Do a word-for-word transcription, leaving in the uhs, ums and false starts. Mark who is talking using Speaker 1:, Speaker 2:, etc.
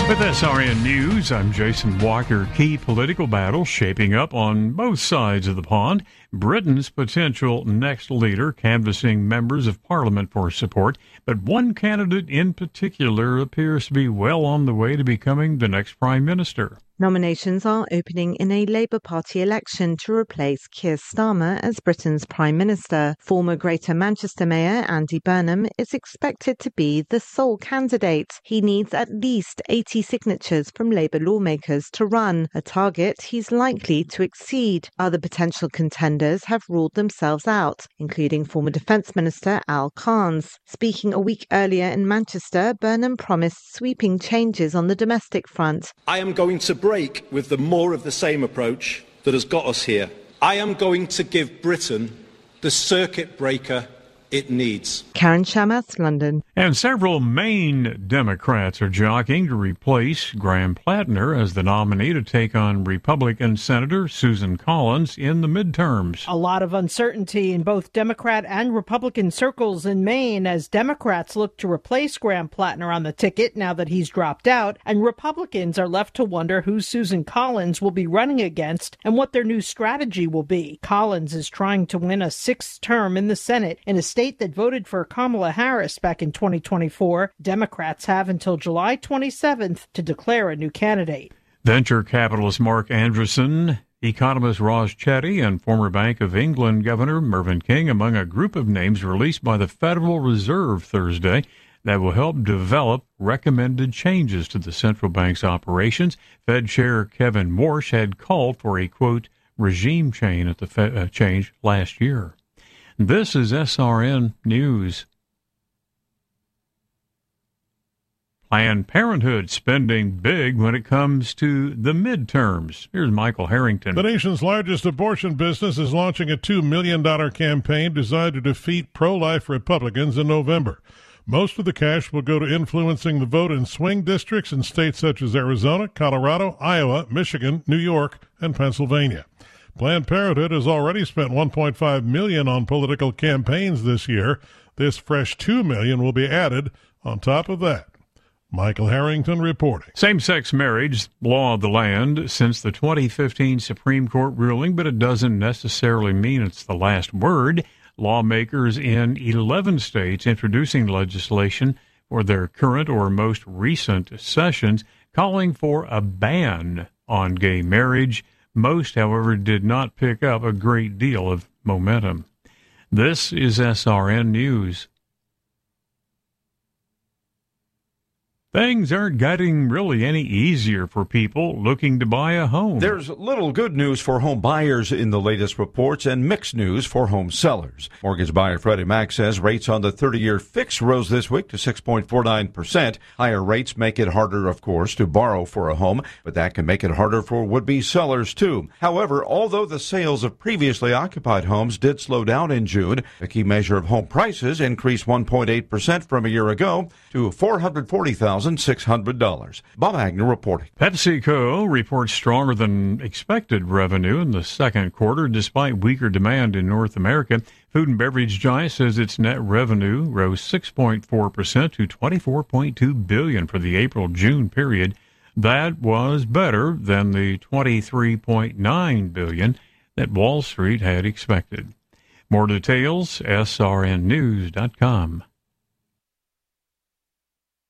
Speaker 1: With S R N News, I'm Jason Walker. Key political battles shaping up on both sides of the pond. Britain's potential next leader canvassing members of parliament for support, but one candidate in particular appears to be well on the way to becoming the next prime minister.
Speaker 2: Nominations are opening in a Labour Party election to replace Keir Starmer as Britain's Prime Minister. Former Greater Manchester Mayor Andy Burnham is expected to be the sole candidate. He needs at least eighty signatures from Labour lawmakers to run, a target he's likely to exceed. Other potential contenders have ruled themselves out, including former Defence Minister Al Cairns. Speaking a week earlier in Manchester, Burnham promised sweeping changes on the domestic front.
Speaker 3: I am going to break with the more of the same approach that has got us here. I am going to give Britain the circuit breaker it needs.
Speaker 2: Karen Shamath, London.
Speaker 1: And several Maine Democrats are jockeying to replace Graham Plattner as the nominee to take on Republican Senator Susan Collins in the midterms.
Speaker 4: A lot of uncertainty in both Democrat and Republican circles in Maine as Democrats look to replace Graham Plattner on the ticket now that he's dropped out, and Republicans are left to wonder who Susan Collins will be running against and what their new strategy will be. Collins is trying to win a sixth term in the Senate in a state that voted for Kamala Harris back in twenty twenty-four. Democrats have until July twenty-seventh to declare a new candidate.
Speaker 1: Venture capitalist Mark Andreessen, economist Raj Chetty, and former Bank of England Governor Mervyn King among a group of names released by the Federal Reserve Thursday that will help develop recommended changes to the central bank's operations. Fed Chair Kevin Warsh had called for a, quote, regime change at the Fed, uh, change last year. This is S R N News. Planned Parenthood spending big when it comes to the midterms. Here's Michael Harrington.
Speaker 5: The nation's largest abortion business is launching a two million dollars campaign designed to defeat pro-life Republicans in November. Most of the cash will go to influencing the vote in swing districts in states such as Arizona, Colorado, Iowa, Michigan, New York, and Pennsylvania. Planned Parenthood has already spent one point five million dollars on political campaigns this year. This fresh two million dollars will be added on top of that. Michael Harrington reporting.
Speaker 1: Same-sex marriage, law of the land since the twenty fifteen Supreme Court ruling, but it doesn't necessarily mean it's the last word. Lawmakers in eleven states introducing legislation for their current or most recent sessions calling for a ban on gay marriage. Most, however, did not pick up a great deal of momentum. This is S R N News. Things aren't getting really any easier for people looking to buy a home.
Speaker 6: There's little good news for home buyers in the latest reports and mixed news for home sellers. Mortgage buyer Freddie Mac says rates on the thirty-year fix rose this week to six point four nine percent. Higher rates make it harder, of course, to borrow for a home, but that can make it harder for would-be sellers, too. However, although the sales of previously occupied homes did slow down in June, the key measure of home prices increased one point eight percent from a year ago to four hundred forty thousand six hundred dollars. Bob Agnew reporting.
Speaker 1: PepsiCo reports stronger than expected revenue in the second quarter despite weaker demand in North America. Food and beverage giant says its net revenue rose six point four percent to twenty-four point two billion dollars for the April-June period. That was better than the twenty-three point nine billion dollars that Wall Street had expected. More details, S R N news dot com.